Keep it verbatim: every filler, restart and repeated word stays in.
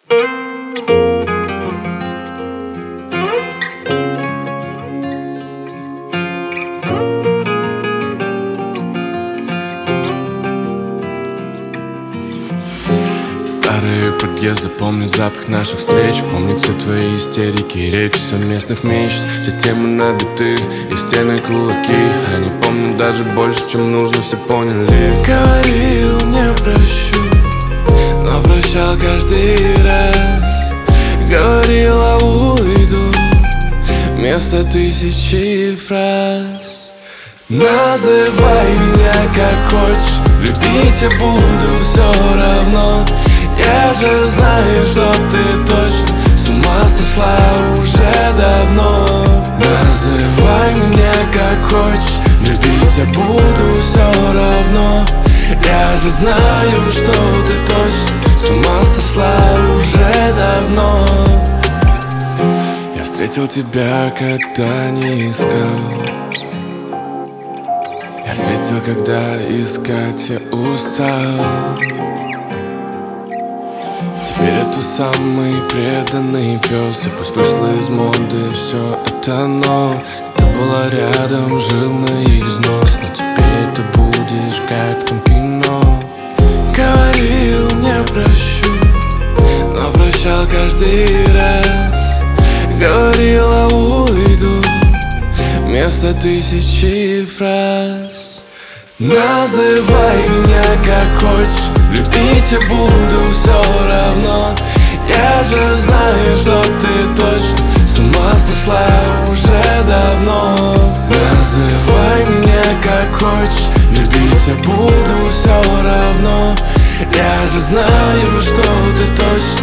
Старые подъезды, помню запах наших встреч, помню все твои истерики, речи совместных мечт. Все темы набиты и стены кулаки. Они помнят даже больше, чем нужно, все поняли. Говорил, не прощу, но прощал каждый раз. Говорила, уйду вместо тысячи фраз. Называй меня как хочешь, любить я буду все равно. Я же знаю, что ты точно с ума сошла уже давно. Называй меня как хочешь, любить я буду все равно. Я же знаю, что ты точно с ума сошла уже давно. Я встретил тебя, когда не искал. Я встретил, когда искать я устал. Теперь я тот самый преданный пес. И пусть вышло из моды все это, но ты была рядом, жил на износ. Но теперь ты будешь как в том кино. Говорил, не прощу, но прощал каждый раз. Говорила, уйду вместо тысячи фраз. Называй меня как хочешь, любить я буду все равно. Я же знаю, что ты точно с ума сошла уже давно. Называй меня как хочешь, любить я буду все равно. Я же знаю, что ты точно